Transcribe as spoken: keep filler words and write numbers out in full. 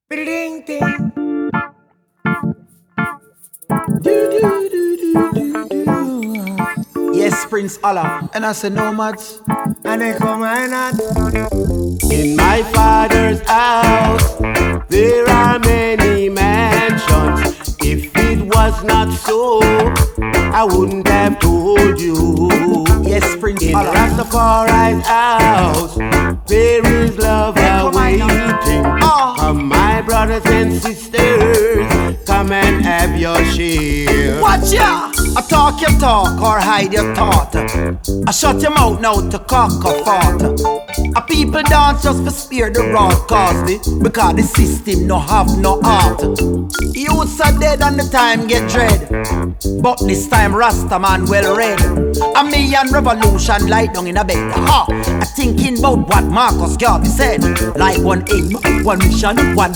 Ding ding. Do, do, do, do, do, do. Yes, Prince Allah. And I say no much. And they come right out. In my father's house, there are many mansions. If it was not so, I wouldn't have told you. Yes, Prince In Allah. Rastafari's house, there is love awaiting. Oh. Come, my brothers and sisters, come and have your share. Watch ya! I talk your talk or hide your thought. I shut your mouth now to cock a fart. A people dance just to spare the rod cause the, because the system no have no heart. Youths are dead and the time get dread. But this time Rasta man well read. A million revolution light down in a bed. Ha! I thinking about what Marcus Garvey said. Like one aim, one mission, one